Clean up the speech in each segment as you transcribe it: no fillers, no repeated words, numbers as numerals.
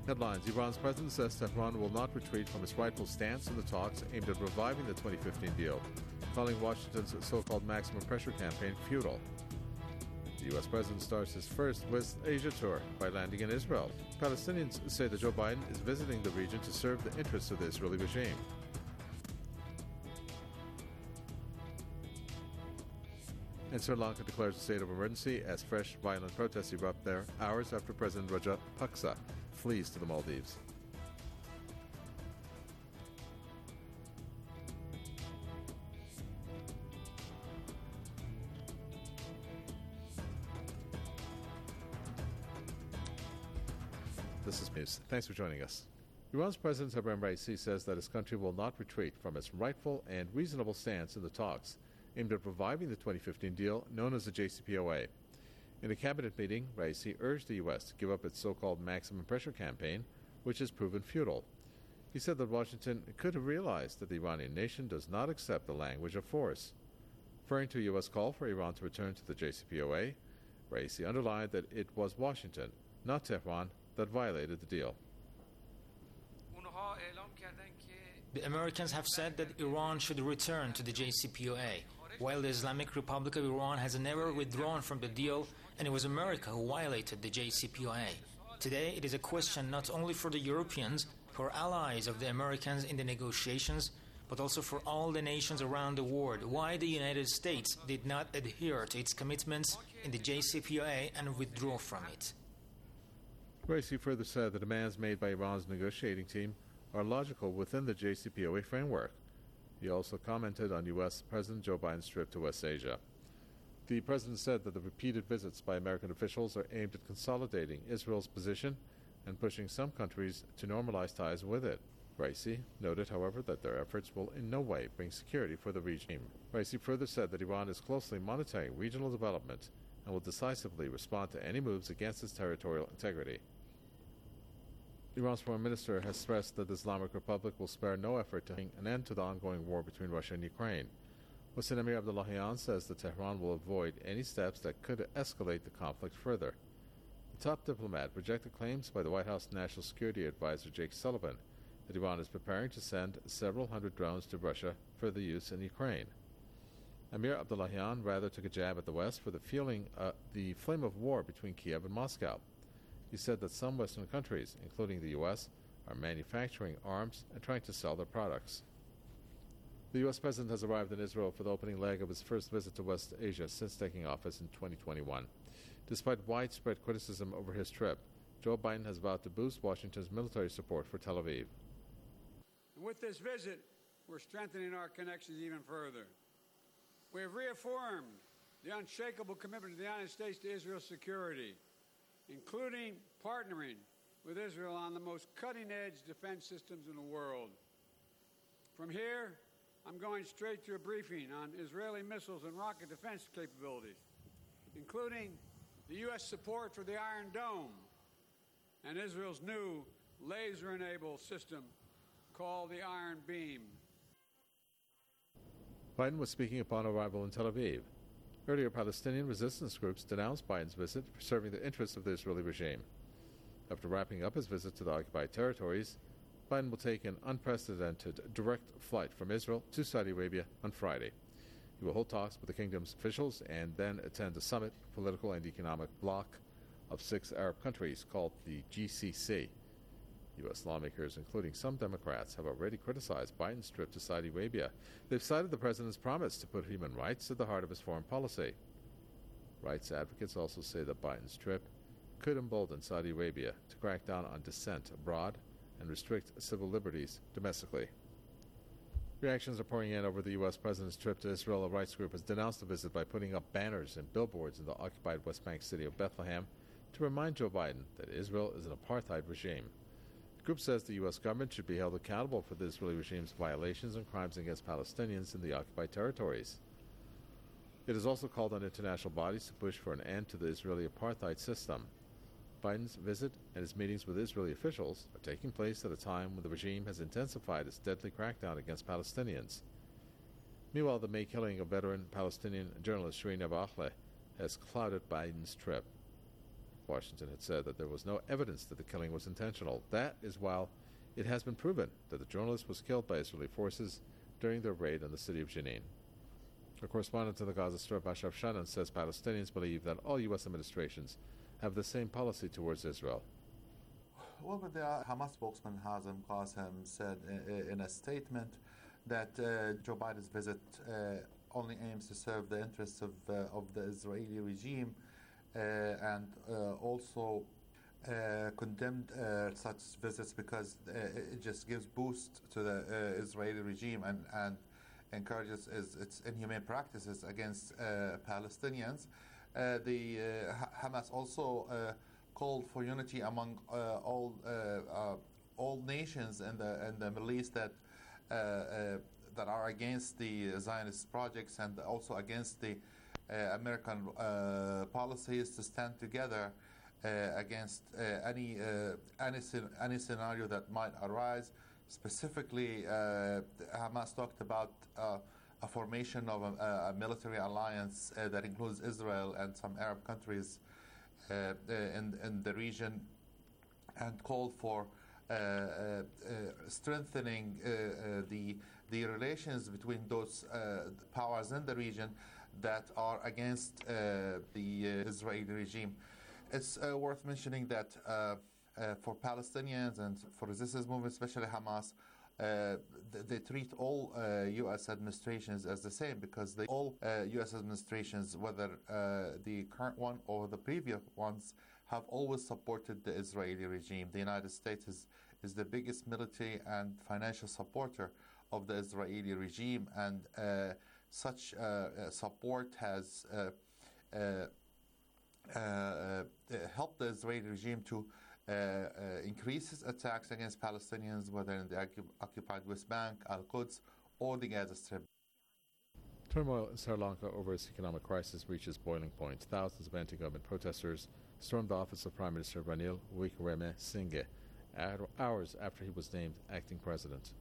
Headlines. Iran's president says Tehran will not retreat from its rightful stance in the talks aimed at reviving the 2015 deal, calling Washington's so-called maximum pressure campaign futile. The U.S. president starts his first West Asia tour by landing in Israel. Palestinians say that Joe Biden is visiting the region to serve the interests of the Israeli regime. And Sri Lanka declares a state of emergency as fresh violent protests erupt there hours after President Rajapaksa flees to the Maldives. This is news. Thanks for joining us. Iran's President Ebrahim Raisi says that his country will not retreat from its rightful and reasonable stance in the talks aimed at reviving the 2015 deal known as the JCPOA. In a cabinet meeting, Raisi urged the U.S. to give up its so-called maximum pressure campaign, which has proven futile. He said that Washington could have realized that the Iranian nation does not accept the language of force. Referring to a U.S. call for Iran to return to the JCPOA, Raisi underlined that it was Washington, not Tehran, that violated the deal. The Americans have said that Iran should return to the JCPOA, while the Islamic Republic of Iran has never withdrawn from the deal, and it was America who violated the JCPOA. Today, it is a question not only for the Europeans, who are allies of the Americans in the negotiations, but also for all the nations around the world, why the United States did not adhere to its commitments in the JCPOA and withdraw from it. Raisi further said the demands made by Iran's negotiating team are logical within the JCPOA framework. He also commented on U.S. President Joe Biden's trip to West Asia. The president said that the repeated visits by American officials are aimed at consolidating Israel's position and pushing some countries to normalize ties with it. Raisi noted, however, that their efforts will in no way bring security for the regime. Raisi further said that Iran is closely monitoring regional development and will decisively respond to any moves against its territorial integrity. Iran's foreign minister has stressed that the Islamic Republic will spare no effort to bring an end to the ongoing war between Russia and Ukraine. Hossein Amir Abdullahian says that Tehran will avoid any steps that could escalate the conflict further. The top diplomat rejected claims by the White House National Security Advisor Jake Sullivan that Iran is preparing to send several hundred drones to Russia for the use in Ukraine. Amir Abdullahian rather took a jab at the West for the flame of war between Kiev and Moscow. He said that some Western countries, including the U.S., are manufacturing arms and trying to sell their products. The U.S. president has arrived in Israel for the opening leg of his first visit to West Asia since taking office in 2021. Despite widespread criticism over his trip, Joe Biden has vowed to boost Washington's military support for Tel Aviv. And with this visit, we're strengthening our connections even further. We have reaffirmed the unshakable commitment of the United States to Israel's security, including partnering with Israel on the most cutting-edge defense systems in the world. From here, I'm going straight to a briefing on Israeli missiles and rocket defense capabilities, including the U.S. support for the Iron Dome and Israel's new laser-enabled system called the Iron Beam. Biden was speaking upon arrival in Tel Aviv. Earlier, Palestinian resistance groups denounced Biden's visit for serving the interests of the Israeli regime. After wrapping up his visit to the occupied territories, Biden will take an unprecedented direct flight from Israel to Saudi Arabia on Friday. He will hold talks with the kingdom's officials and then attend a summit, political and economic bloc of 6 Arab countries called the GCC. U.S. lawmakers, including some Democrats, have already criticized Biden's trip to Saudi Arabia. They've cited the president's promise to put human rights at the heart of his foreign policy. Rights advocates also say that Biden's trip could embolden Saudi Arabia to crack down on dissent abroad and restrict civil liberties domestically. Reactions are pouring in over the U.S. president's trip to Israel. A rights group has denounced the visit by putting up banners and billboards in the occupied West Bank city of Bethlehem to remind Joe Biden that Israel is an apartheid regime. The group says the U.S. government should be held accountable for the Israeli regime's violations and crimes against Palestinians in the occupied territories. It has also called on international bodies to push for an end to the Israeli apartheid system. Biden's visit and his meetings with Israeli officials are taking place at a time when the regime has intensified its deadly crackdown against Palestinians. Meanwhile, the May killing of veteran Palestinian journalist Shireen Abu Akleh has clouded Biden's trip. Washington had said that there was no evidence that the killing was intentional. That is while it has been proven that the journalist was killed by Israeli forces during their raid on the city of Jenin. A correspondent to the Gaza Strip, Ashraf Shannon, says Palestinians believe that all U.S. administrations have the same policy towards Israel. Well, but the Hamas spokesman Hazem Qassem said in a statement that Joe Biden's visit only aims to serve the interests of the Israeli regime and also condemned such visits because it just gives boost to the Israeli regime and encourages its inhumane practices against Palestinians. The Hamas also called for unity among all nations in the Middle East that are against the Zionist projects and also against the American policies to stand together against any scenario that might arise. Specifically, Hamas talked about a formation of a military alliance that includes Israel and some Arab countries in the region, and called for strengthening the relations between those powers in the region that are against the Israeli regime. It's worth mentioning that for Palestinians and for resistance movements, especially Hamas, they treat all U.S. administrations as the same because all U.S. administrations, whether the current one or the previous ones, have always supported the Israeli regime. The United States is the biggest military and financial supporter of the Israeli regime, and such support has helped the Israeli regime to increase its attacks against Palestinians, whether in the occupied West Bank, Al-Quds, or the Gaza Strip. Turmoil in Sri Lanka over its economic crisis reaches boiling point. Thousands of anti-government protesters stormed the office of Prime Minister Ranil Wickremesinghe hours after he was named acting president.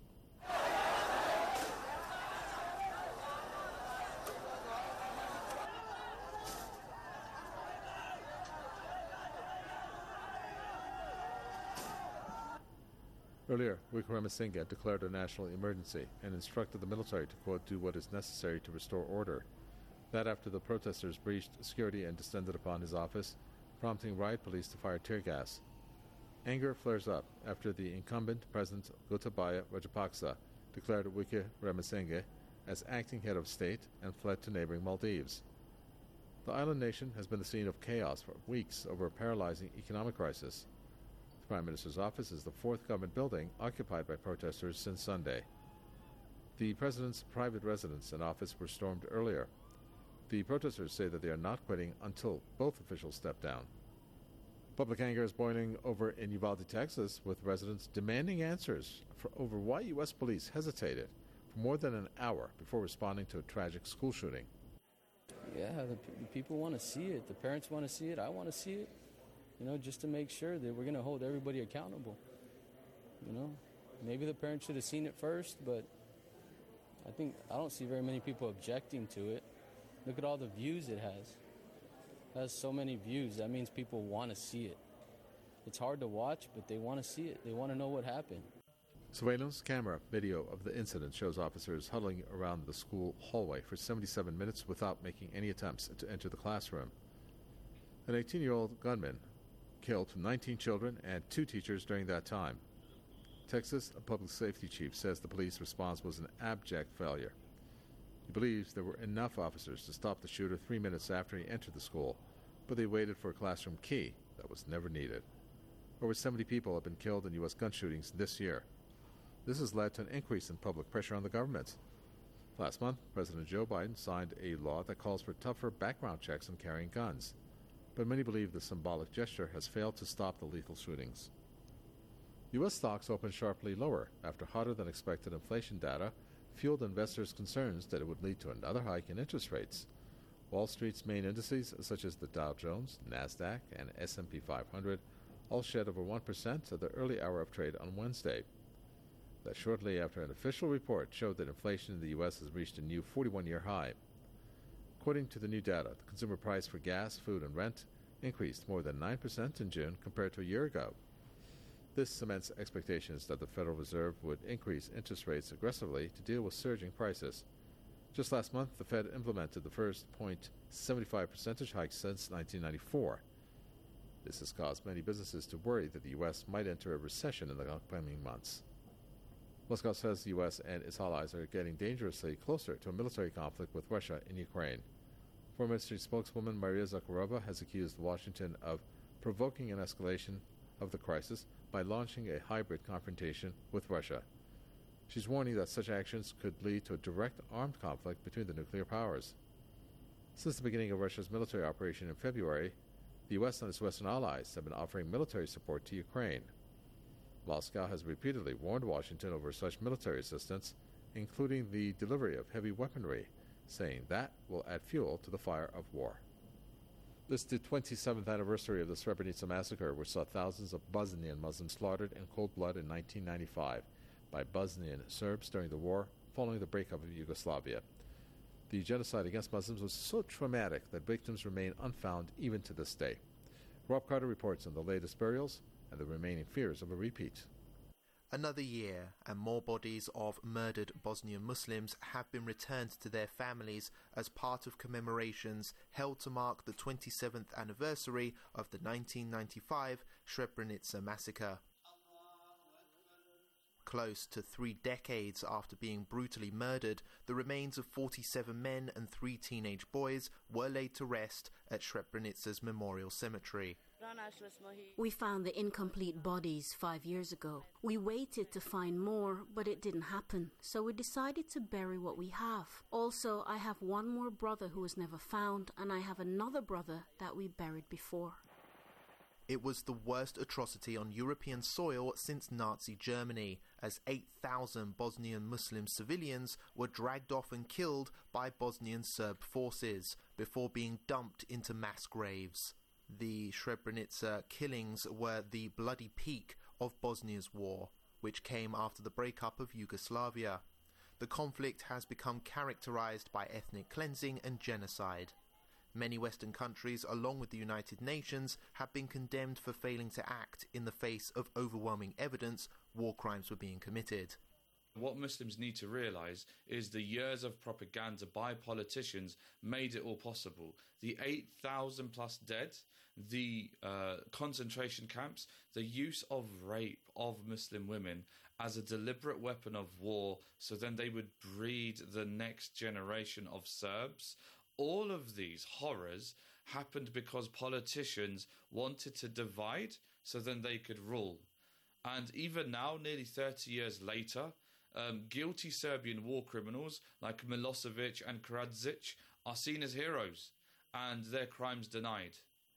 Earlier, Wickremesinghe declared a national emergency and instructed the military to, quote, do what is necessary to restore order. That after the protesters breached security and descended upon his office, prompting riot police to fire tear gas. Anger flares up after the incumbent President Gotabaya Rajapaksa declared Wickremesinghe as acting head of state and fled to neighboring Maldives. The island nation has been the scene of chaos for weeks over a paralyzing economic crisis. The Prime Minister's office is the fourth government building occupied by protesters since Sunday. The President's private residence and office were stormed earlier. The protesters say that they are not quitting until both officials step down. Public anger is boiling over in Uvalde, Texas, with residents demanding answers over why U.S. police hesitated for more than an hour before responding to a tragic school shooting. Yeah, the people want to see it. The parents want to see it. I want to see it. Just to make sure that we're going to hold everybody accountable. Maybe the parents should have seen it first, but I don't see very many people objecting to it. Look at all the views it has. It has so many views. That means people want to see it. It's hard to watch, but they want to see it. They want to know what happened. Surveillance camera video of the incident shows officers huddling around the school hallway for 77 minutes without making any attempts to enter the classroom. An 18-year-old gunman killed 19 children and 2 teachers during that time. Texas public safety chief says the police response was an abject failure. He believes there were enough officers to stop the shooter 3 minutes after he entered the school, but they waited for a classroom key that was never needed. Over 70 people have been killed in U.S. gun shootings this year. This has led to an increase in public pressure on the government. Last month, President Joe Biden signed a law that calls for tougher background checks on carrying guns, but many believe the symbolic gesture has failed to stop the lethal shootings. U.S. stocks opened sharply lower after hotter-than-expected inflation data fueled investors' concerns that it would lead to another hike in interest rates. Wall Street's main indices, such as the Dow Jones, NASDAQ, and S&P 500, all shed over 1% at the early hour of trade on Wednesday. That shortly after an official report showed that inflation in the U.S. has reached a new 41-year high. According to the new data, the consumer price for gas, food, and rent increased more than 9% in June compared to a year ago. This cements expectations that the Federal Reserve would increase interest rates aggressively to deal with surging prices. Just last month, the Fed implemented the first 0.75 percentage hike since 1994. This has caused many businesses to worry that the U.S. might enter a recession in the upcoming months. Moscow says the U.S. and its allies are getting dangerously closer to a military conflict with Russia in Ukraine. Foreign Ministry spokeswoman Maria Zakharova has accused Washington of provoking an escalation of the crisis by launching a hybrid confrontation with Russia. She's warning that such actions could lead to a direct armed conflict between the nuclear powers. Since the beginning of Russia's military operation in February, the U.S. and its Western allies have been offering military support to Ukraine. Moscow has repeatedly warned Washington over such military assistance, including the delivery of heavy weaponry, saying that will add fuel to the fire of war. This is the 27th anniversary of the Srebrenica massacre, which saw thousands of Bosnian Muslims slaughtered in cold blood in 1995 by Bosnian Serbs during the war following the breakup of Yugoslavia. The genocide against Muslims was so traumatic that victims remain unfound even to this day. Rob Carter reports on the latest burials and the remaining fears of a repeat. Another year, and more bodies of murdered Bosnian Muslims have been returned to their families as part of commemorations held to mark the 27th anniversary of the 1995 Srebrenica massacre. Close to 3 decades after being brutally murdered, the remains of 47 men and 3 teenage boys were laid to rest at Srebrenica's Memorial Cemetery. We found the incomplete bodies 5 years ago. We waited to find more, but it didn't happen, so we decided to bury what we have. Also, I have one more brother who was never found, and I have another brother that we buried before. It was the worst atrocity on European soil since Nazi Germany, as 8,000 Bosnian Muslim civilians were dragged off and killed by Bosnian Serb forces before being dumped into mass graves. The Srebrenica killings were the bloody peak of Bosnia's war, which came after the breakup of Yugoslavia. The conflict has become characterized by ethnic cleansing and genocide. Many Western countries, along with the United Nations, have been condemned for failing to act in the face of overwhelming evidence war crimes were being committed. What Muslims need to realise is the years of propaganda by politicians made it all possible. The 8,000 plus dead, the concentration camps, the use of rape of Muslim women as a deliberate weapon of war so then they would breed the next generation of Serbs. All of these horrors happened because politicians wanted to divide so then they could rule. And even now, nearly 30 years later, guilty Serbian war criminals like Milosevic and Karadzic are seen as heroes and their crimes denied.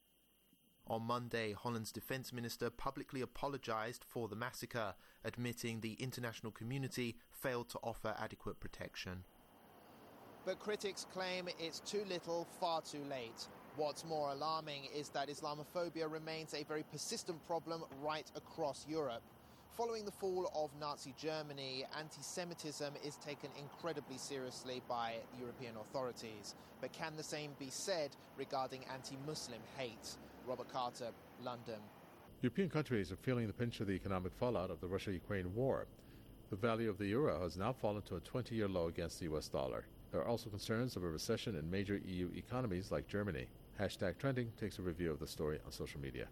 On Monday, Holland's defence minister publicly apologised for the massacre, admitting the international community failed to offer adequate protection. But critics claim it's too little, far too late. What's more alarming is that Islamophobia remains a very persistent problem right across Europe. Following the fall of Nazi Germany, anti-Semitism is taken incredibly seriously by European authorities. But can the same be said regarding anti-Muslim hate? Robert Carter, London. European countries are feeling the pinch of the economic fallout of the Russia-Ukraine war. The value of the euro has now fallen to a 20-year low against the US dollar. There are also concerns of a recession in major EU economies like Germany. Hashtag Trending takes a review of the story on social media.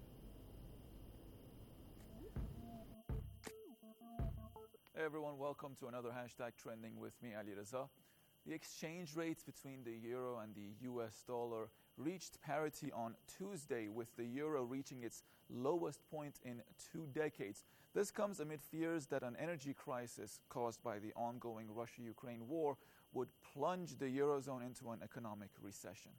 Hey everyone, welcome to another Hashtag Trending with me, Ali Reza. The exchange rates between the euro and the US dollar reached parity on Tuesday, with the euro reaching its lowest point in 2 decades. This comes amid fears that an energy crisis caused by the ongoing Russia-Ukraine war would plunge the Eurozone into an economic recession.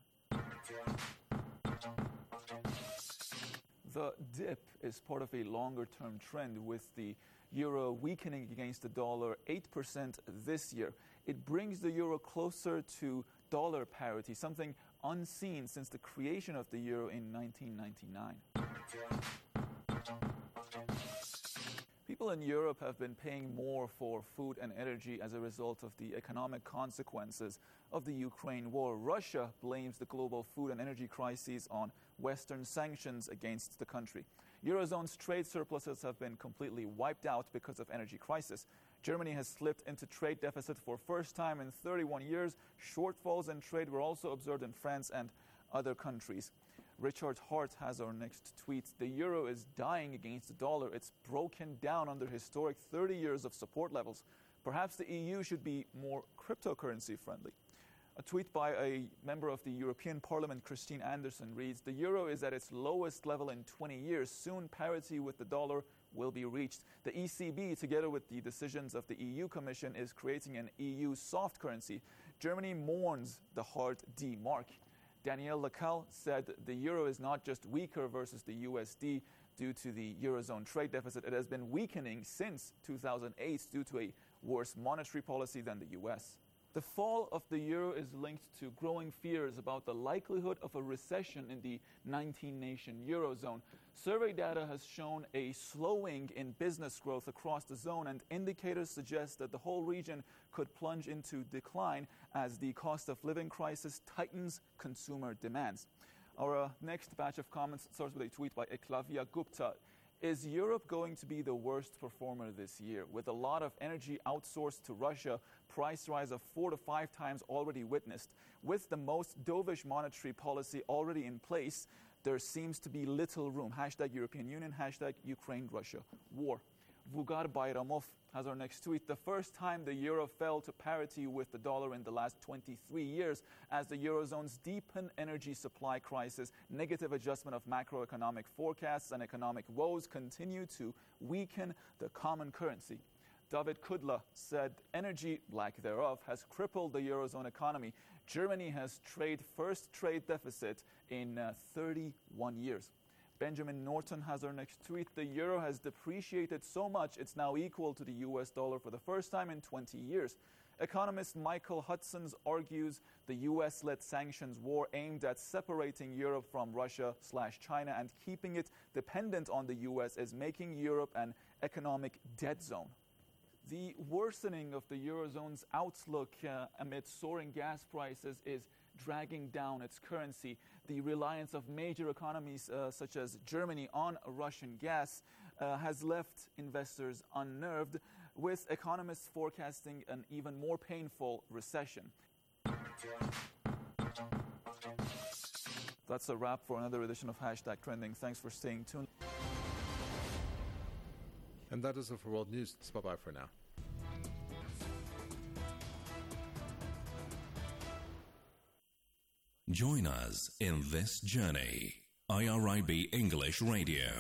The dip is part of a longer-term trend, with the euro weakening against the dollar 8% this year. It brings the euro closer to dollar parity, something unseen since the creation of the euro in 1999. People in Europe have been paying more for food and energy as a result of the economic consequences of the Ukraine war. Russia blames the global food and energy crises on Western sanctions against the country. Eurozone's trade surpluses have been completely wiped out because of energy crisis. Germany has slipped into trade deficit for first time in 31 years. Shortfalls in trade were also observed in France and other countries. Richard Hart has our next tweet. The euro is dying against the dollar. It's broken down under historic 30 years of support levels. Perhaps the EU should be more cryptocurrency friendly. A tweet by a member of the European Parliament, Christine Anderson, reads, the euro is at its lowest level in 20 years. Soon parity with the dollar will be reached. The ECB, together with the decisions of the EU Commission, is creating an EU soft currency. Germany mourns the hard D mark. Danielle Lacalle said the euro is not just weaker versus the USD due to the Eurozone trade deficit. It has been weakening since 2008 due to a worse monetary policy than the US. The fall of the euro is linked to growing fears about the likelihood of a recession in the 19-nation Eurozone. Survey data has shown a slowing in business growth across the zone, and indicators suggest that the whole region could plunge into decline as the cost of living crisis tightens consumer demands. Our next batch of comments starts with a tweet by Eklavya Gupta. Is Europe going to be the worst performer this year? With a lot of energy outsourced to Russia, price rise of 4 to 5 times already witnessed, with the most dovish monetary policy already in place, there seems to be little room. Hashtag European Union, hashtag Ukraine-Russia war. Vugar Bayramov has our next tweet. The first time the euro fell to parity with the dollar in the last 23 years as the Eurozone's deepened energy supply crisis, negative adjustment of macroeconomic forecasts and economic woes continue to weaken the common currency. David Kudla said energy, lack thereof, has crippled the Eurozone economy. Germany has first trade deficit in 31 years. Benjamin Norton has our next tweet. The euro has depreciated so much it's now equal to the US dollar for the first time in 20 years. Economist Michael Hudson argues the US-led sanctions war aimed at separating Europe from Russia/China and keeping it dependent on the US is making Europe an economic dead zone. The worsening of the Eurozone's outlook amid soaring gas prices is dragging down its currency. The reliance of major economies such as Germany on Russian gas has left investors unnerved, with economists forecasting an even more painful recession. That's a wrap for another edition of Hashtag Trending. Thanks for staying tuned. And that is it for World News. Bye-bye for now. Join us in this journey. IRIB English Radio.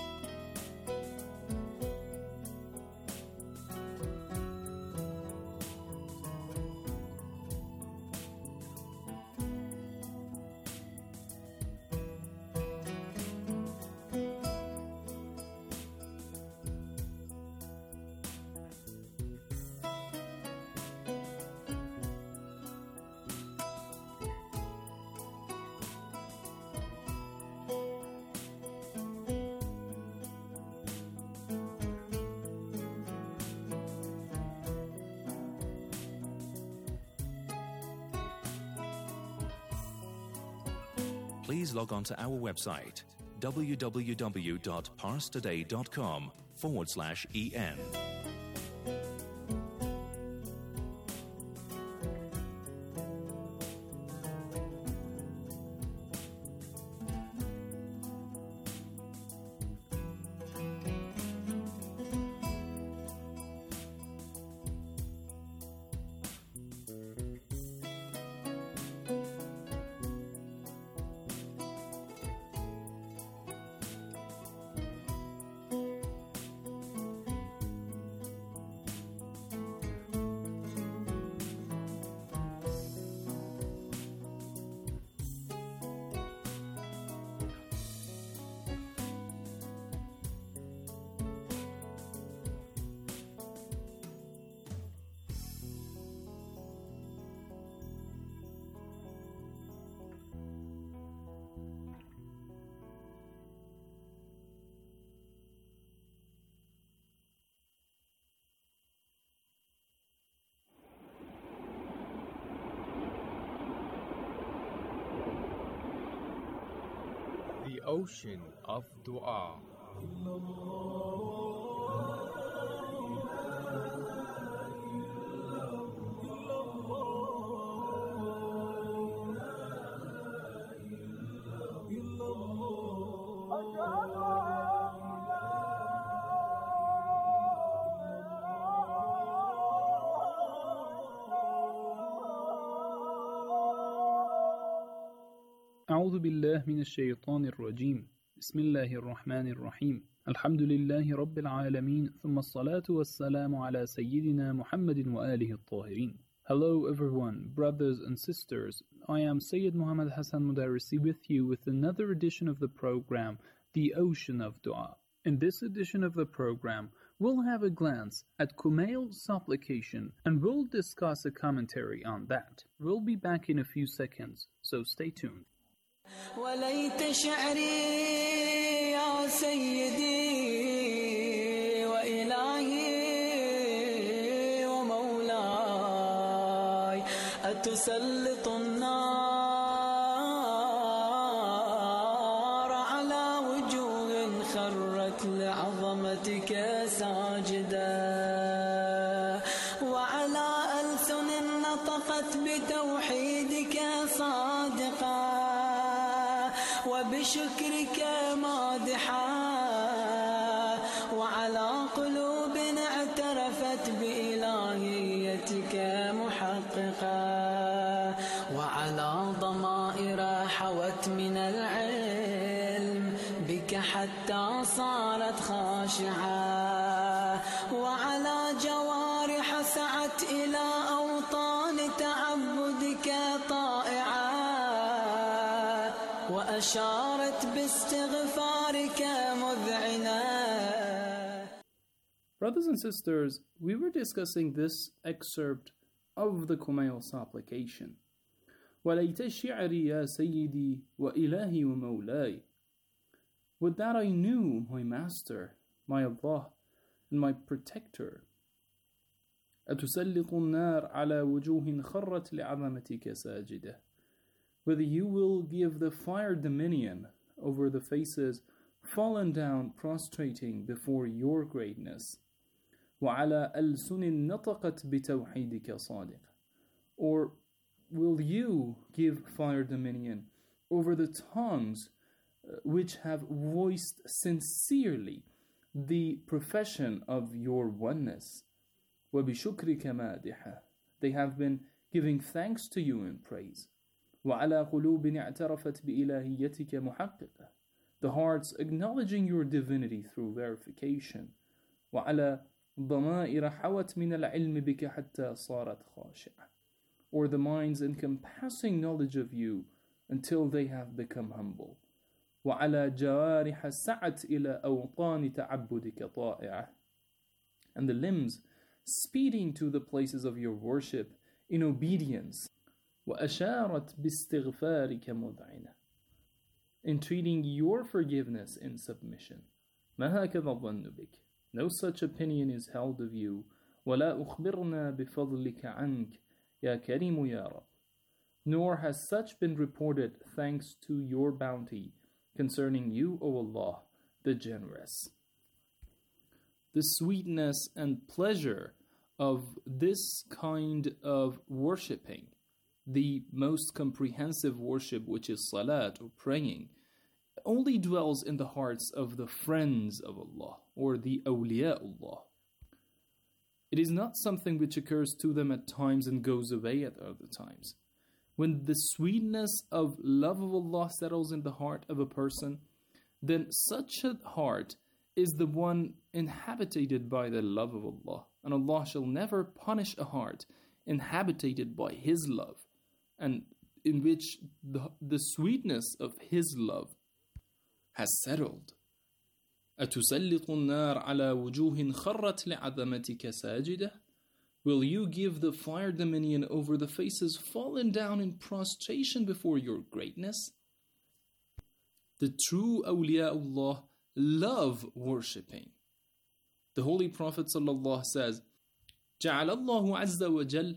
Please log on to our website, www.parstoday.com/EN. ocean of dua. أعوذ بالله من الشيطان الرجيم بسم الله الرحمن الرحيم الحمد لله رب العالمين ثم الصلاة والسلام على سيدنا محمد وآله الطاهرين. Hello everyone, brothers and sisters. I am Sayyid Muhammad Hassan Mudarrisi with you with another edition of the program, The Ocean of Dua. In this edition of the program, we'll have a glance at Kumail's supplication and we'll discuss a commentary on that. We'll be back in a few seconds, so stay tuned. وليت شعري يا سيدي وإلهي ومولاي أتسلط النار على وجوه خرت لعظمتك ساجدة وعلى ألسن نطقت بتوحيدك صادقة وبشكرك مادحا وعلى قلوب اعترفت بإلهيتك محققا وعلى ضمائر حوت من العلم بك حتى صارت خاشعة وعلى جوارح سعت إلى أوطان تعبدك طائعة وأشارت باستغفارك مذعنة. Brothers and sisters, we were discussing this excerpt of the Kumail supplication. وَلَيْتَ الشِّعْرِ يَا سَيِّدِي وَإِلَهِي وَمَوْلَاي. Would that I knew my Master, my Allah, and my Protector. أَتُسَلِّطُ النَّارِ عَلَى وُجُوهٍ خَرَّتْ لِعَظَمَتِكَ سَاجِدَةً. Whether you will give the fire dominion over the faces fallen down prostrating before your greatness. وَعَلَى أَلْسُنٍ نَطَقَتْ بِتَوْحِيدِكَ صَادِقًا. Or will you give fire dominion over the tongues which have voiced sincerely the profession of your oneness? وَبِشُكْرِكَ مَادِحًا. They have been giving thanks to you in praise. وَعَلَى قُلُوبٍ اعْتَرَفَتْ بِإِلَهِيَّتِكَ مُحَقِّقًا. The hearts acknowledging your divinity through verification. وَعَلَى ضَمَائِرَ حَوَتْ مِنَ الْعِلْمِ بِكَ حَتَّى صَارَتْ خَاشِعًا. Or the minds encompassing knowledge of you until they have become humble. وَعَلَى جَوَارِحَ سَعَتْ إِلَى أَوْطَانِ تَعَبُّدِكَ طَائِعًا. And the limbs speeding to the places of your worship in obedience. وَأَشَارَتْ بِاسْتِغْفَارِكَ مُذْعِنَةً. Entreating your forgiveness in submission. مَا هَكَذَا الظَّنُّ بِكَ. No such opinion is held of you. وَلَا أُخْبِرْنَا بِفَضْلِكَ عَنْكَ يَا كَرِيمُ يَا رَبِّ. Nor has such been reported thanks to your bounty concerning you, O Allah, the Generous. The sweetness and pleasure of this kind of worshipping, the most comprehensive worship, which is salat or praying, only dwells in the hearts of the friends of Allah or the awliyaullah. It is not something which occurs to them at times and goes away at other times. When the sweetness of love of Allah settles in the heart of a person, then such a heart is the one inhabited by the love of Allah. And Allah shall never punish a heart inhabited by His love, and in which the sweetness of His love has settled. أَتُسَلِّطُ النَّارَ عَلَى وُجُوهٍ خَرَّتْ لِعَظَمَتِكَ سَاجِدَةً. Will you give the fire dominion over the faces fallen down in prostration before your greatness? The true awliyaullah love worshipping. The Holy Prophet ﷺ says, جَعَلَ اللَّهُ عَزَّ وَجَلَّ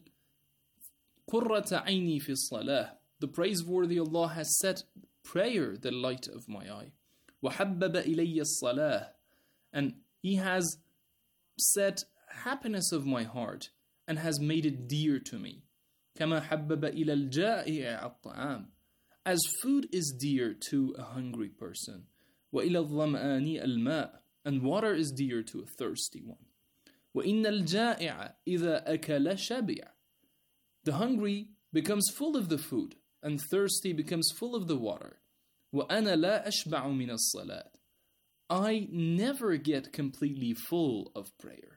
قُرَّةَ عَيْنِي فِي الصَّلَاةِ. The praiseworthy Allah has set prayer the light of my eye. وَحَبَّبَ إِلَيَّ الصَّلَاةِ, and He has set happiness of my heart and has made it dear to me. كَمَا حَبَّبَ إِلَى الْجَائِعِ الطَّعَامِ, as food is dear to a hungry person. وَإِلَى الظَّمْآنِ الْمَاءِ, and water is dear to a thirsty one. وَإِنَّ الْجَائِعَ إِذَا أَكَلَ شَبِعَ, the hungry becomes full of the food, and thirsty becomes full of the water. وَأَنَا لَا أَشْبَعُ مِنَ الصَّلَاةِ, I never get completely full of prayer.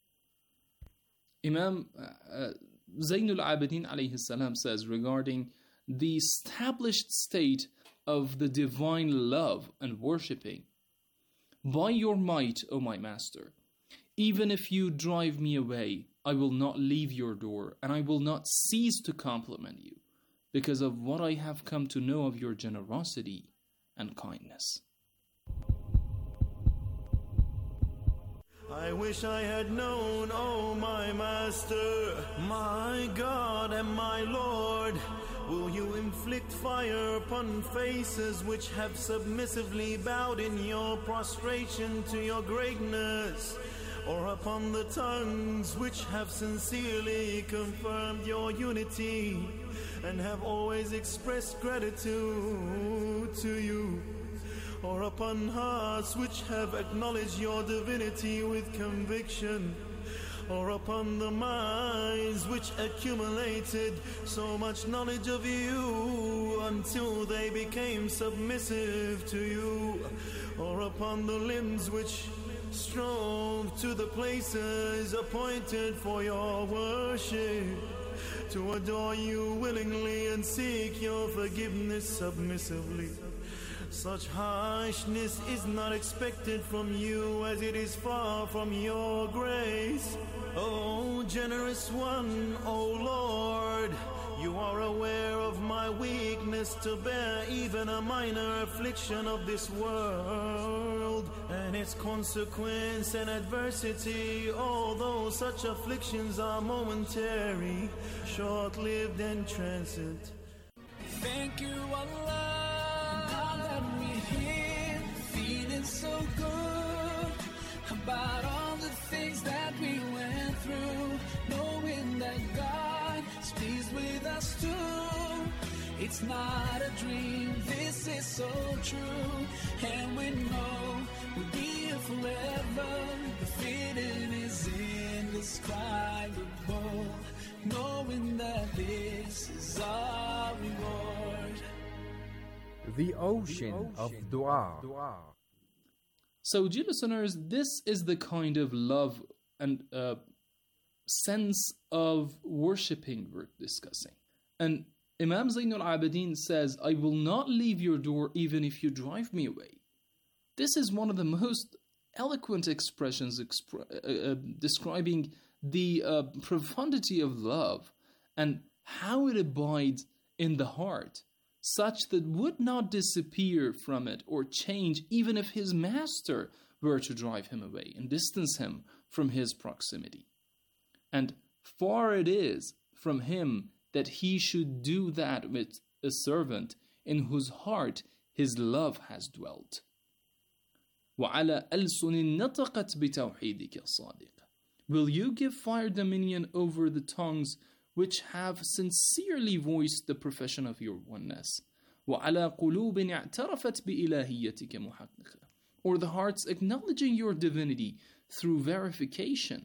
Imam Zainul Abidin alayhi salam says regarding the established state of the divine love and worshipping, by your might, O my master, even if you drive me away, I will not leave your door, and I will not cease to compliment you, because of what I have come to know of your generosity and kindness. I wish I had known, oh my master, my God and my Lord, will you inflict fire upon faces which have submissively bowed in your prostration to your greatness, or upon the tongues which have sincerely confirmed your unity and have always expressed gratitude to you, or upon hearts which have acknowledged your divinity with conviction, or upon the minds which accumulated so much knowledge of you until they became submissive to you, or upon the limbs which strove to the places appointed for your worship, to adore you willingly and seek your forgiveness submissively. Such harshness is not expected from you, as it is far from your grace. O generous one, O Lord, you are aware of my weakness to bear even a minor affliction of this world and its consequence and adversity, although such afflictions are momentary, short-lived and transient. Thank you, Allah, now that we're here, feeling so good about all the things that we went through, knowing that God is pleased with us too. It's not a dream, this is so true, and we know we'll be here forever. The feeling is indescribable, knowing that this is our reward. The ocean of dua. So, dear listeners, this is the kind of love and sense of worshipping we're discussing. And Imam Zainul Abidin says, I will not leave your door even if you drive me away. This is one of the most eloquent expressions describing the profundity of love and how it abides in the heart, such that would not disappear from it or change even if his master were to drive him away and distance him from his proximity. And far it is from him that he should do that with a servant in whose heart his love has dwelt. وَعَلَى أَلْسُنٍ نَطَقَتْ بِتَوْحِيدِكَ الصَّادِقَ, will you give fire dominion over the tongues which have sincerely voiced the profession of your oneness? وَعَلَى قُلُوبٍ اعْتَرَفَتْ بِإِلَهِيَّتِكَ مُحَقِّقًا, or the hearts acknowledging your divinity through verification.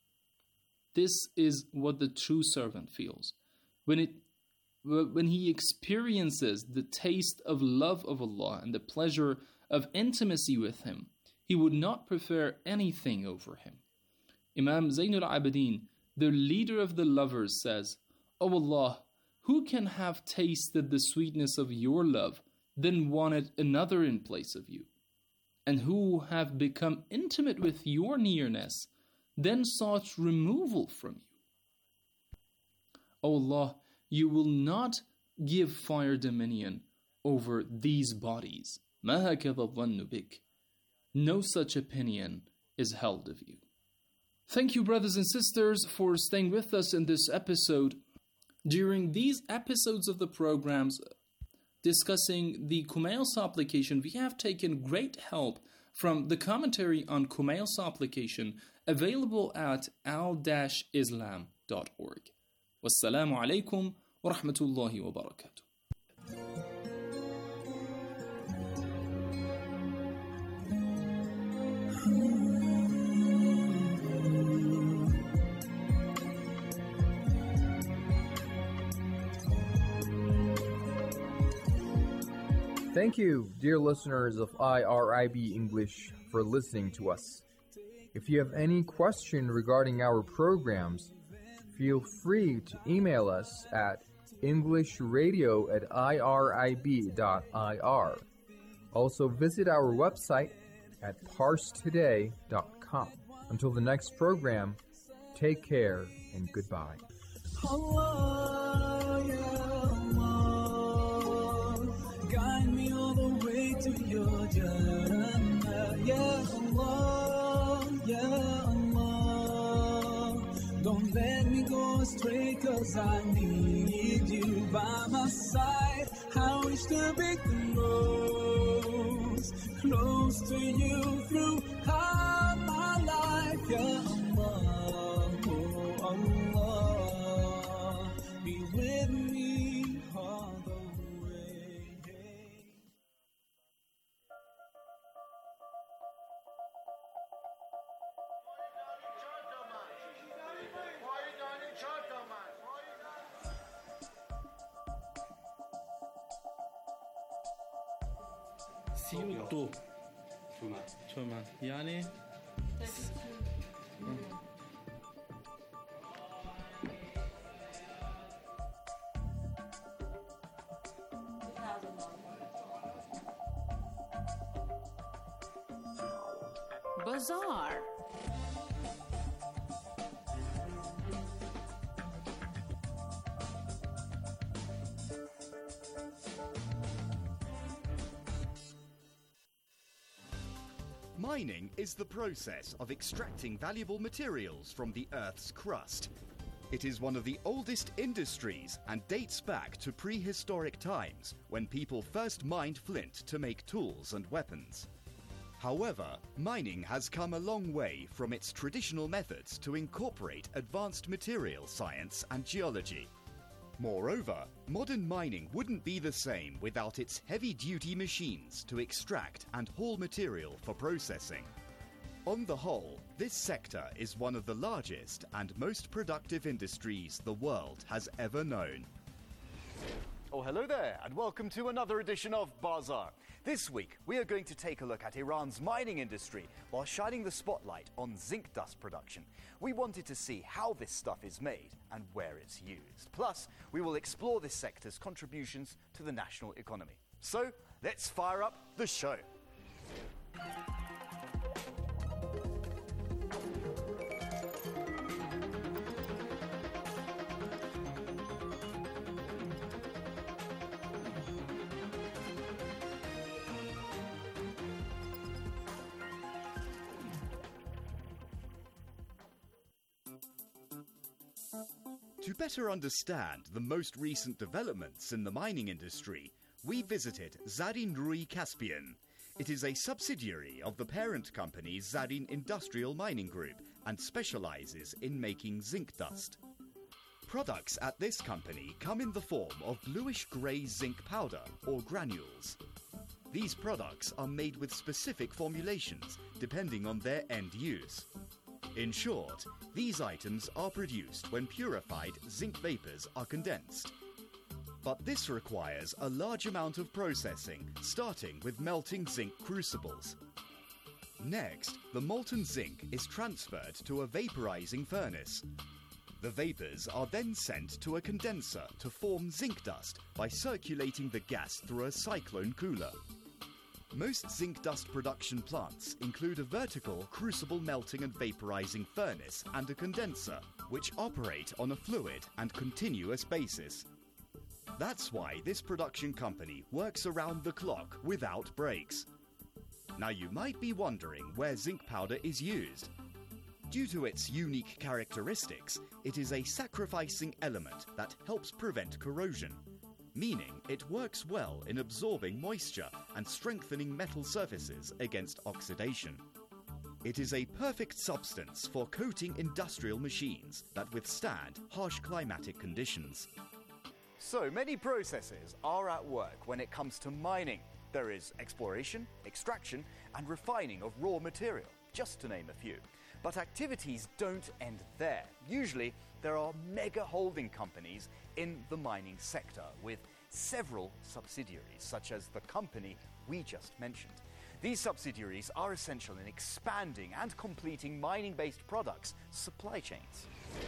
This is what the true servant feels when he experiences the taste of love of Allah and the pleasure of intimacy with Him. He would not prefer anything over Him. Imam Zainul Abidin, the leader of the lovers, says, O Allah, who can have tasted the sweetness of your love, then wanted another in place of you? And who have become intimate with your nearness, then sought removal from you? O Allah, you will not give fire dominion over these bodies. مَا هَكَذَا الظَّنُّ بِكَ. No such opinion is held of you. Thank you, brothers and sisters, for staying with us in this episode. During these episodes of the programs, discussing the Kumail's application, we have taken great help from the commentary on Kumail's application available at al-islam.org. Wassalamu alaikum wa rahmatullahi wa barakatuh. Thank you, dear listeners of IRIB English, for listening to us. If you have any question regarding our programs, feel free to email us at englishradio@irib.ir. Also visit our website at parstoday.com. Until the next program, take care and goodbye. Allah, ya Allah, guide me all the way to your Jannah. Ya Allah, ya Allah, don't let me go astray, 'cause I need you by my side. I wish to be close to you through all my life. Ya Allah, oh Allah, be with me all the way. سيوتو تومان يعني Bazaar. Mining is the process of extracting valuable materials from the Earth's crust. It is one of the oldest industries and dates back to prehistoric times when people first mined flint to make tools and weapons. However, mining has come a long way from its traditional methods to incorporate advanced material science and geology. Moreover, modern mining wouldn't be the same without its heavy-duty machines to extract and haul material for processing. On the whole, this sector is one of the largest and most productive industries the world has ever known. Oh, hello there, and welcome to another edition of Bazaar. This week, we are going to take a look at Iran's mining industry while shining the spotlight on zinc dust production. We wanted to see how this stuff is made and where it's used. Plus, we will explore this sector's contributions to the national economy. So, let's fire up the show. To better understand the most recent developments in the mining industry, we visited Zarin Rui Caspian. It is a subsidiary of the parent company Zarin Industrial Mining Group and specializes in making zinc dust. Products at this company come in the form of bluish-grey zinc powder or granules. These products are made with specific formulations depending on their end use. In short, these items are produced when purified zinc vapors are condensed. But this requires a large amount of processing, starting with melting zinc crucibles. Next, the molten zinc is transferred to a vaporizing furnace. The vapors are then sent to a condenser to form zinc dust by circulating the gas through a cyclone cooler. Most zinc dust production plants include a vertical crucible melting and vaporizing furnace and a condenser, which operate on a fluid and continuous basis. That's why this production company works around the clock without breaks. Now you might be wondering where zinc powder is used. Due to its unique characteristics, it is a sacrificing element that helps prevent corrosion. meaning it works well in absorbing moisture and strengthening metal surfaces against oxidation. It is a perfect substance for coating industrial machines that withstand harsh climatic conditions. So many processes are at work when it comes to mining. There is exploration, extraction, and refining of raw material, just to name a few. But activities don't end there. Usually, there are mega holding companies in the mining sector with several subsidiaries, such as the company we just mentioned. These subsidiaries are essential in expanding and completing mining-based products' supply chains.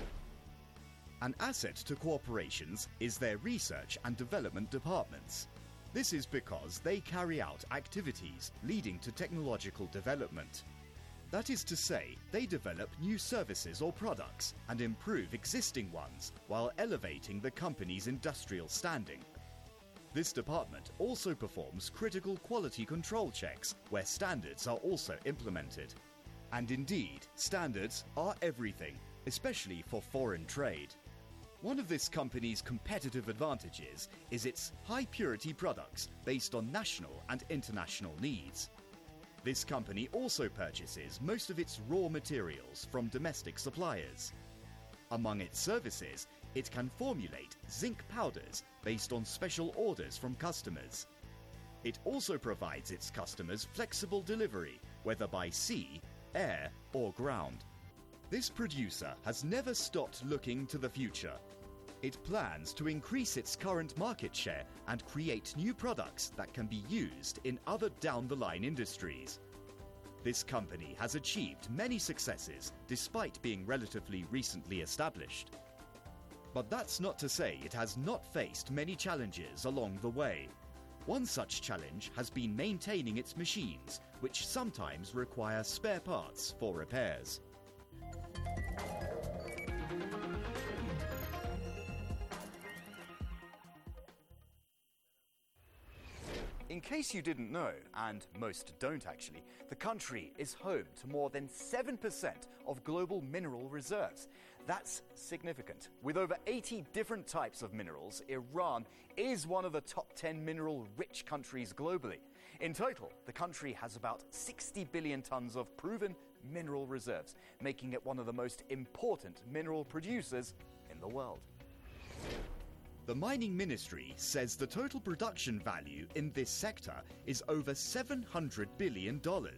An asset to corporations is their research and development departments. This is because they carry out activities leading to technological development. That is to say, they develop new services or products and improve existing ones while elevating the company's industrial standing. This department also performs critical quality control checks where standards are also implemented. And indeed, standards are everything, especially for foreign trade. One of this company's competitive advantages is its high-purity products based on national and international needs. This company also purchases most of its raw materials from domestic suppliers. Among its services, it can formulate zinc powders based on special orders from customers. It also provides its customers flexible delivery, whether by sea, air, or ground. This producer has never stopped looking to the future. It plans to increase its current market share and create new products that can be used in other down-the-line industries. This company has achieved many successes despite being relatively recently established. But that's not to say it has not faced many challenges along the way. One such challenge has been maintaining its machines, which sometimes require spare parts for repairs. In case you didn't know, and most don't actually, the country is home to more than 7% of global mineral reserves. That's significant. With over 80 different types of minerals, Iran is one of the top 10 mineral-rich countries globally. In total, the country has about 60 billion tons of proven mineral reserves, making it one of the most important mineral producers in the world. The Mining Ministry says the total production value in this sector is over $700 billion.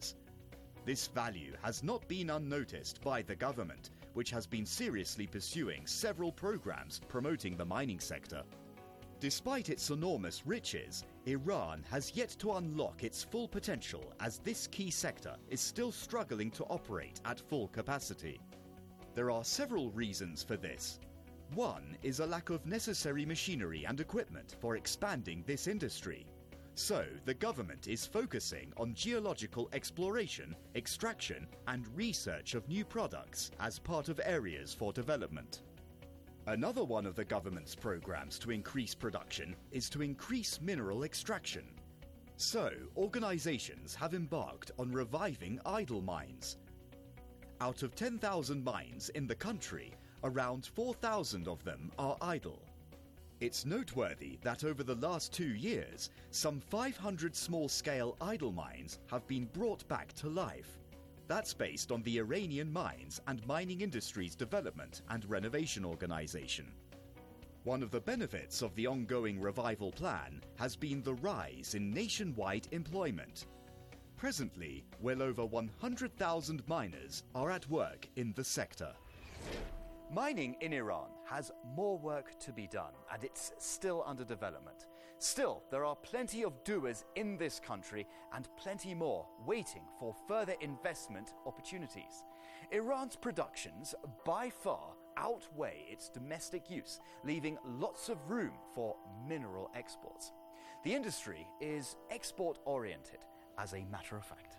This value has not been unnoticed by the government, which has been seriously pursuing several programs promoting the mining sector. Despite its enormous riches, Iran has yet to unlock its full potential as this key sector is still struggling to operate at full capacity. There are several reasons for this. One is a lack of necessary machinery and equipment for expanding this industry. So, the government is focusing on geological exploration, extraction, and research of new products as part of areas for development. Another one of the government's programs to increase production is to increase mineral extraction. So, organizations have embarked on reviving idle mines. Out of 10,000 mines in the country, around 4,000 of them are idle. It's noteworthy that over the last 2 years, some 500 small-scale idle mines have been brought back to life. That's based on the Iranian Mines and Mining Industries Development and Renovation Organization. One of the benefits of the ongoing revival plan has been the rise in nationwide employment. Presently, well over 100,000 miners are at work in the sector. Mining in Iran has more work to be done, and it's still under development. Still, there are plenty of doers in this country and plenty more waiting for further investment opportunities. Iran's productions by far outweigh its domestic use, leaving lots of room for mineral exports. The industry is export-oriented, as a matter of fact.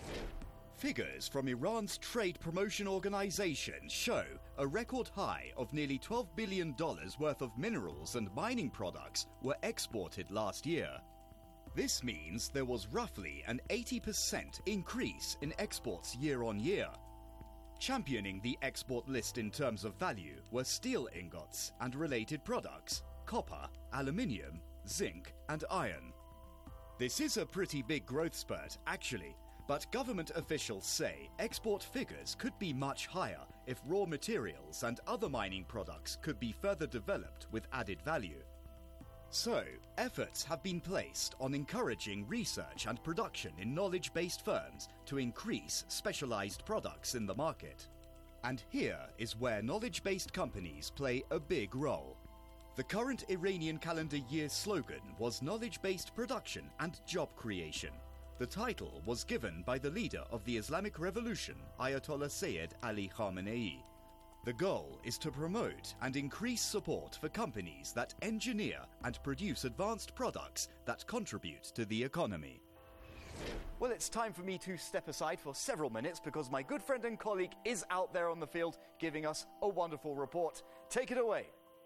Figures from Iran's Trade Promotion Organization show a record high of nearly $12 billion worth of minerals and mining products were exported last year. This means there was roughly an 80% increase in exports year on year. Championing the export list in terms of value were steel ingots and related products, copper, aluminium, zinc, and iron. This is a pretty big growth spurt, actually, but government officials say export figures could be much higher if raw materials and other mining products could be further developed with added value. So, efforts have been placed on encouraging research and production in knowledge-based firms to increase specialized products in the market. And here is where knowledge-based companies play a big role. The current Iranian calendar year slogan was knowledge-based production and job creation. The title was given by the leader of the Islamic Revolution, Ayatollah Sayyid Ali Khamenei. The goal is to promote and increase support for companies that engineer and produce advanced products that contribute to the economy. Well, it's time for me to step aside for several minutes because my good friend and colleague is out there on the field giving us a wonderful report. Take it away.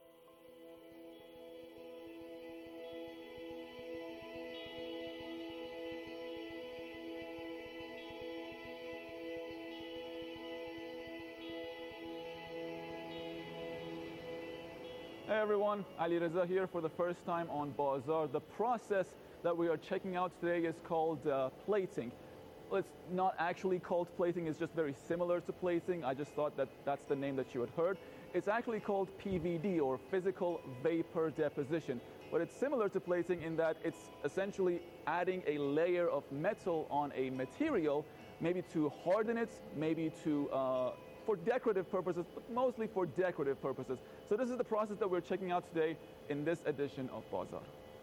Hey everyone, Ali Reza here for the first time on Bazaar. The process that we are checking out today is called plating. Well, it's not actually called plating, it's just very similar to plating. I just thought that that's the name that you had heard. It's actually called PVD, or physical vapor deposition. But it's similar to plating in that it's essentially adding a layer of metal on a material, maybe to harden it, maybe to for decorative purposes, but mostly for decorative purposes. So this is the process that we're checking out today in this edition of Bazaar.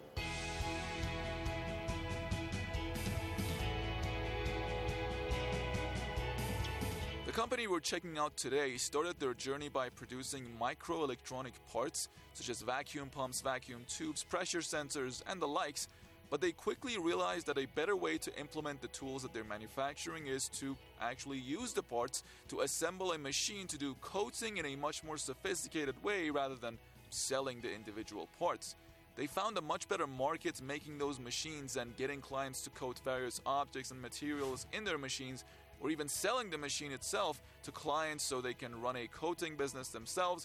The company we're checking out today started their journey by producing microelectronic parts such as vacuum pumps, vacuum tubes, pressure sensors, and the likes, but they quickly realized that a better way to implement the tools that they're manufacturing is to actually use the parts to assemble a machine to do coating in a much more sophisticated way rather than selling the individual parts. They found a much better market making those machines and getting clients to coat various objects and materials in their machines, or even selling the machine itself to clients so they can run a coating business themselves.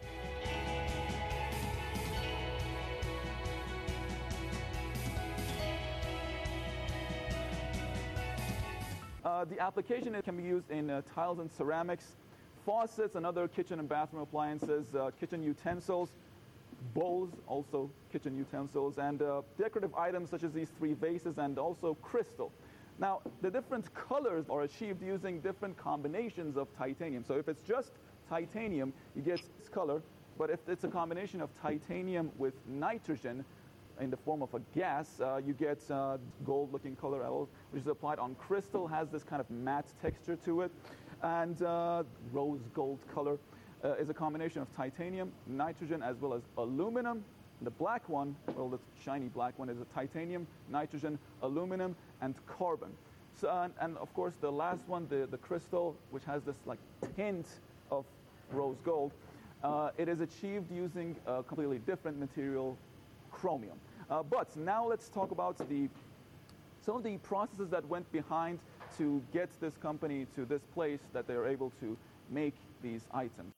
The application can be used in tiles and ceramics, faucets and other kitchen and bathroom appliances, kitchen utensils, bowls, also kitchen utensils, and decorative items such as these 3 vases and also crystal. Now, the different colors are achieved using different combinations of titanium. So if it's just titanium, you get this color, but if it's a combination of titanium with nitrogen in the form of a gas, you get gold-looking color, which is applied on crystal, has this kind of matte texture to it, and rose gold color is a combination of titanium, nitrogen, as well as aluminum. The black one, well, the shiny black one, is a titanium, nitrogen, aluminum, and carbon. So, and of course, the last one, the crystal, which has this like tint of rose gold, it is achieved using a completely different material, chromium. But now let's talk about some of the processes that went behind to get this company to this place that they're able to make these items.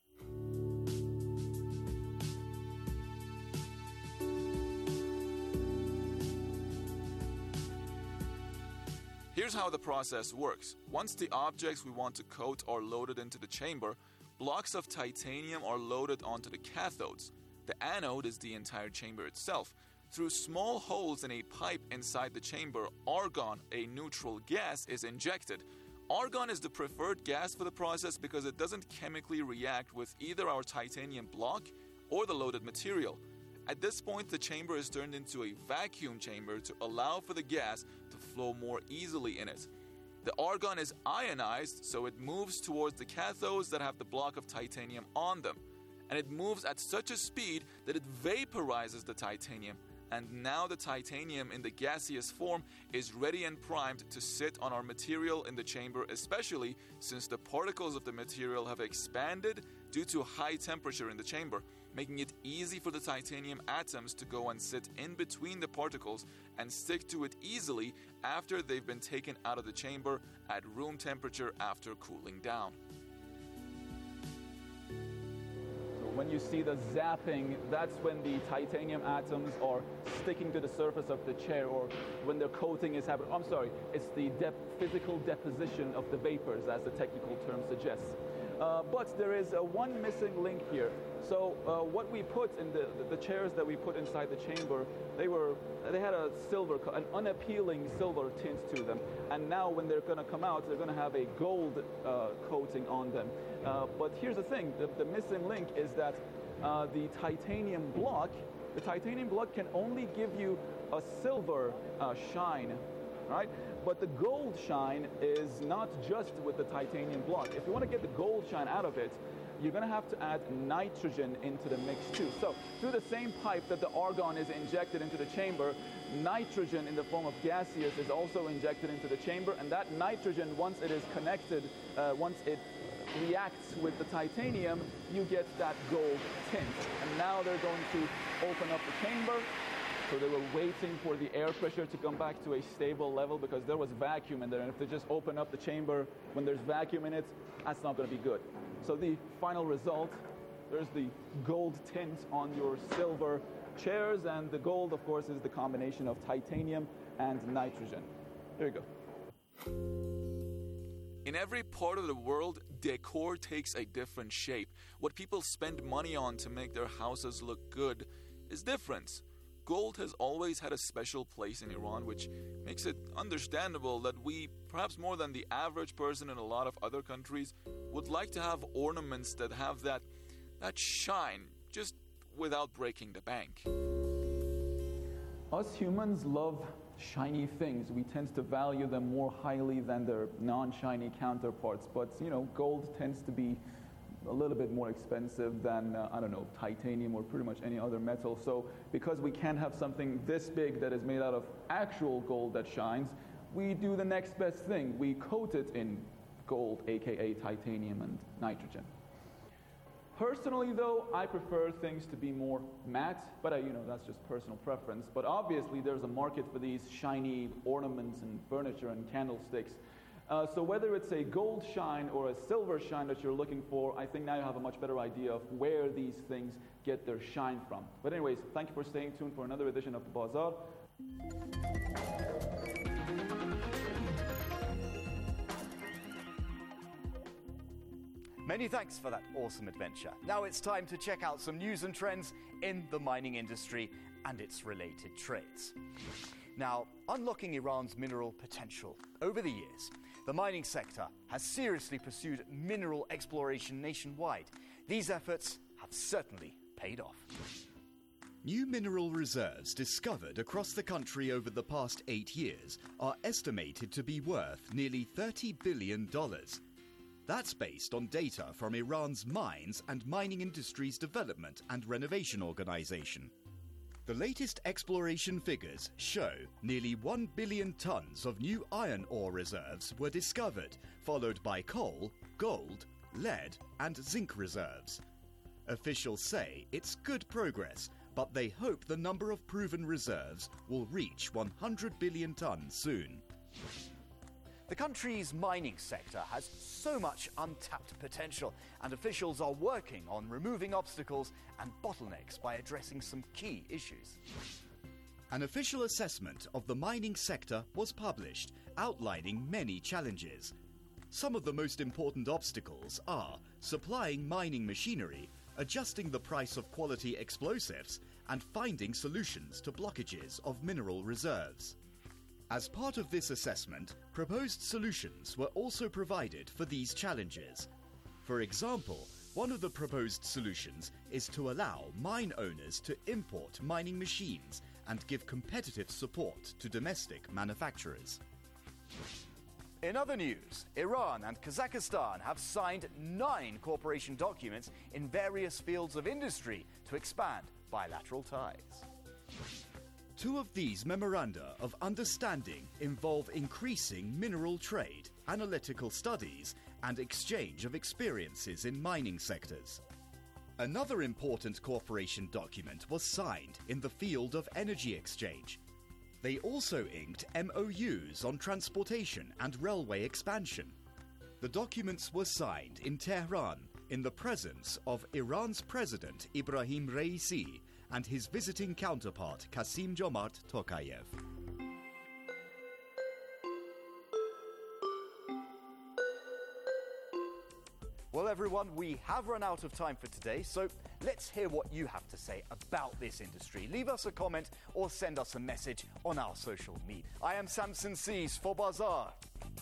Here's how the process works. Once the objects we want to coat are loaded into the chamber, blocks of titanium are loaded onto the cathodes. The anode is the entire chamber itself. Through small holes in a pipe inside the chamber, argon, a neutral gas, is injected. Argon is the preferred gas for the process because it doesn't chemically react with either our titanium block or the loaded material. At this point, the chamber is turned into a vacuum chamber to allow for the gas to flow more easily in it. The argon is ionized, so it moves towards the cathodes that have the block of titanium on them. And it moves at such a speed that it vaporizes the titanium. And now the titanium in the gaseous form is ready and primed to sit on our material in the chamber, especially since the particles of the material have expanded due to high temperature in the chamber, making it easy for the titanium atoms to go and sit in between the particles and stick to it easily after they've been taken out of the chamber at room temperature after cooling down. So when you see the zapping, that's when the titanium atoms are sticking to the surface of the chair, or when their coating is happening. I'm sorry, it's the physical deposition of the vapors, as the technical term suggests. But there is one missing link here. So what we put in the chairs that we put inside the chamber, they had a an unappealing silver tint to them. And now when they're going to come out, they're going to have a gold coating on them. But here's the thing, the missing link is that the titanium block can only give you a silver shine, right? But the gold shine is not just with the titanium block. If you want to get the gold shine out of it, you're going to have to add nitrogen into the mix too. So through the same pipe that the argon is injected into the chamber, nitrogen in the form of gaseous is also injected into the chamber, and that nitrogen, once it is connected, once it reacts with the titanium, you get that gold tint. And now they're going to open up the chamber. So they were waiting for the air pressure to come back to a stable level, because there was vacuum in there. And if they just open up the chamber when there's vacuum in it, that's not going to be good. So the final result, there's the gold tint on your silver chairs. And the gold, of course, is the combination of titanium and nitrogen. There you go. In every part of the world, decor takes a different shape. What people spend money on to make their houses look good is different. Gold has always had a special place in Iran, which makes it understandable that we, perhaps more than the average person in a lot of other countries, would like to have ornaments that have that shine, just without breaking the bank. Us humans love shiny things. We tend to value them more highly than their non-shiny counterparts. But, gold tends to be a little bit more expensive than, titanium or pretty much any other metal. So because we can't have something this big that is made out of actual gold that shines, we do the next best thing. We coat it in gold, aka titanium and nitrogen. Personally, though, I prefer things to be more matte, but that's just personal preference. But obviously, there's a market for these shiny ornaments and furniture and candlesticks. So whether it's a gold shine or a silver shine that you're looking for, I think now you have a much better idea of where these things get their shine from. But anyways, thank you for staying tuned for another edition of the Bazaar. Many thanks for that awesome adventure. Now it's time to check out some news and trends in the mining industry and its related trades. Now, unlocking Iran's mineral potential. Over the years, the mining sector has seriously pursued mineral exploration nationwide. These efforts have certainly paid off. New mineral reserves discovered across the country over the past 8 years are estimated to be worth nearly $30 billion. That's based on data from Iran's Mines and Mining Industries Development and Renovation Organization. The latest exploration figures show nearly 1 billion tons of new iron ore reserves were discovered, followed by coal, gold, lead, and zinc reserves. Officials say it's good progress, but they hope the number of proven reserves will reach 100 billion tons soon. The country's mining sector has so much untapped potential, and officials are working on removing obstacles and bottlenecks by addressing some key issues. An official assessment of the mining sector was published, outlining many challenges. Some of the most important obstacles are supplying mining machinery, adjusting the price of quality explosives, and finding solutions to blockages of mineral reserves. As part of this assessment, proposed solutions were also provided for these challenges. For example, one of the proposed solutions is to allow mine owners to import mining machines and give competitive support to domestic manufacturers. In other news, Iran and Kazakhstan have signed 9 cooperation documents in various fields of industry to expand bilateral ties. 2 of these memoranda of understanding involve increasing mineral trade, analytical studies, and exchange of experiences in mining sectors. Another important cooperation document was signed in the field of energy exchange. They also inked MOUs on transportation and railway expansion. The documents were signed in Tehran, in the presence of Iran's President Ibrahim Raisi and his visiting counterpart Kassym-Jomart Tokayev. Well, everyone, we have run out of time for today, so let's hear what you have to say about this industry. Leave us a comment or send us a message on our social media. I am Samson Sees for Bazaar.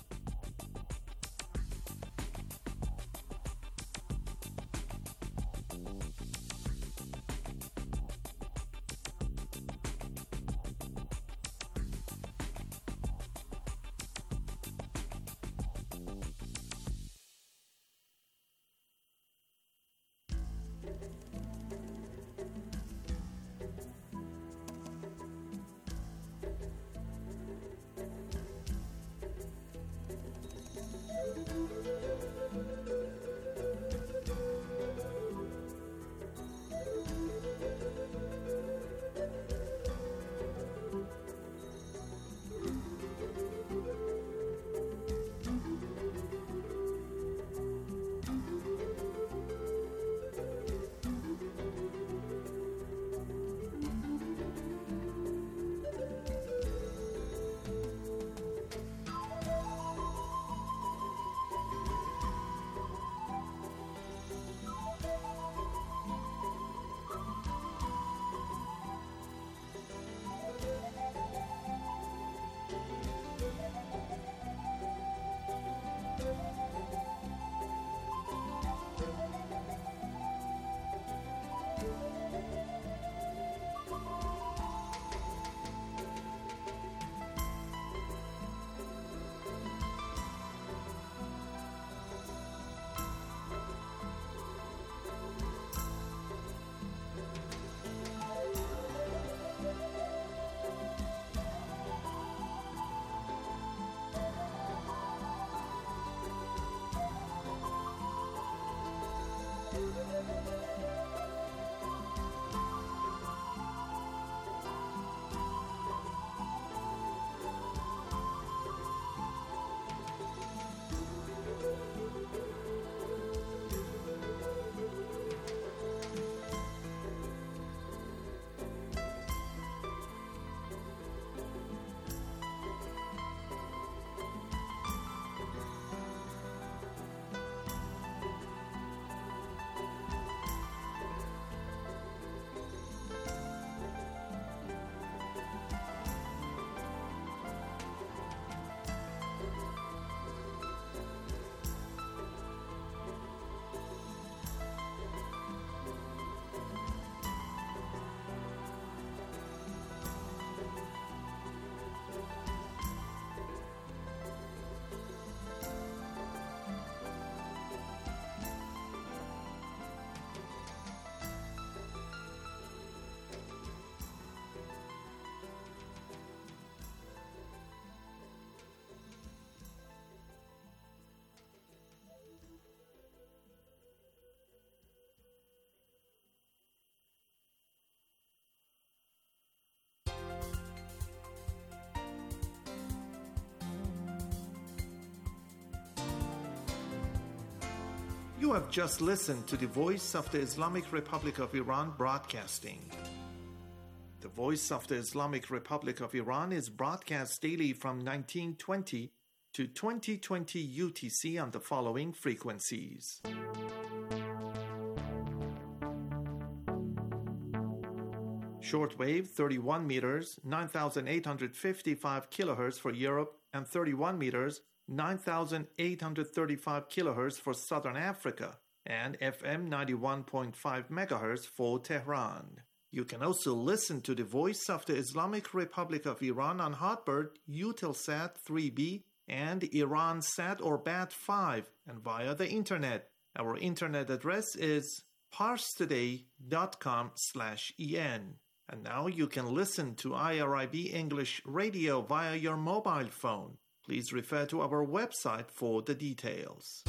You have just listened to the Voice of the Islamic Republic of Iran broadcasting. The Voice of the Islamic Republic of Iran is broadcast daily from 1920 to 2020 UTC on the following frequencies. Shortwave 31 meters, 9,855 kilohertz for Europe, and 31 meters, 9,835 kilohertz for Southern Africa, and FM 91.5 megahertz for Tehran. You can also listen to the Voice of the Islamic Republic of Iran on Hotbird, Eutelsat 3B, and Iransat or BAT5, and via the internet. Our internet address is parstoday.com/en. And now you can listen to IRIB English Radio via your mobile phone. Please refer to our website for the details.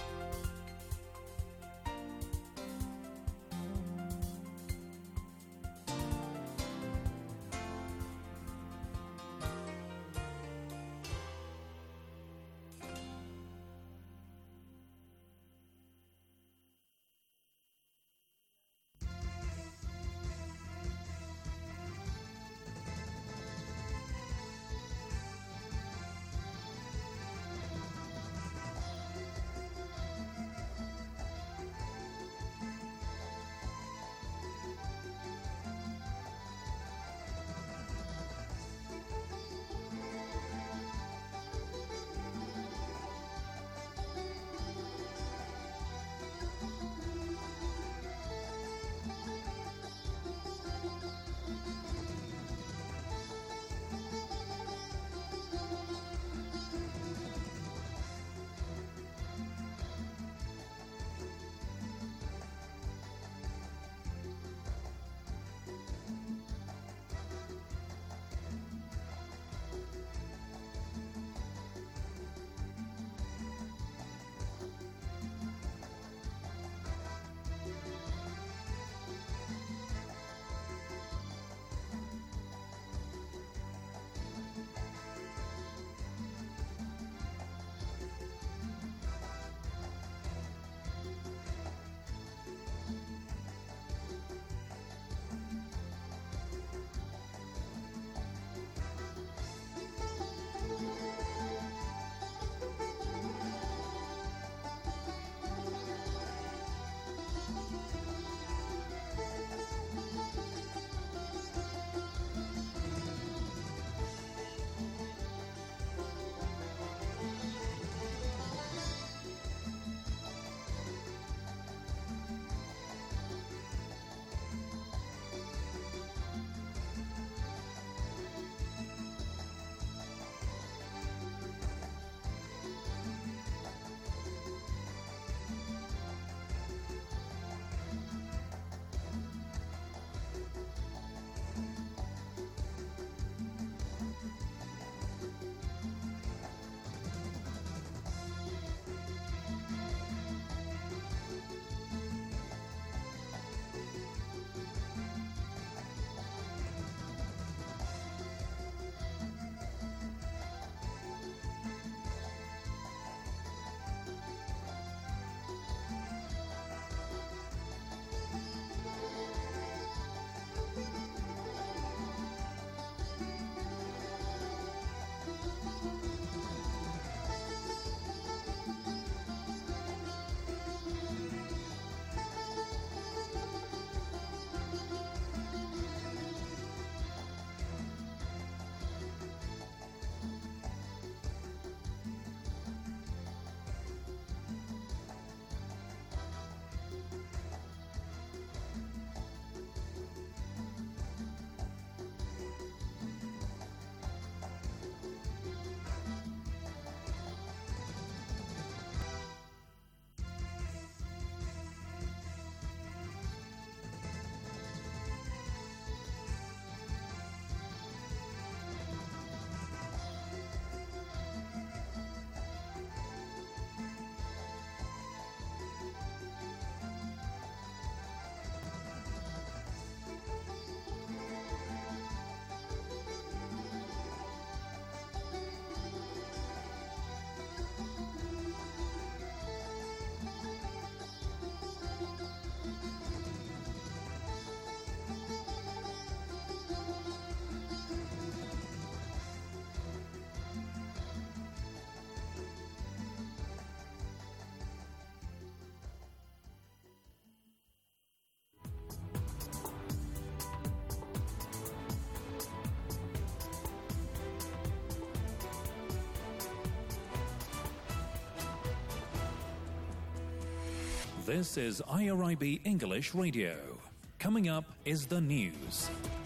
This is IRIB English Radio. Coming up is the news.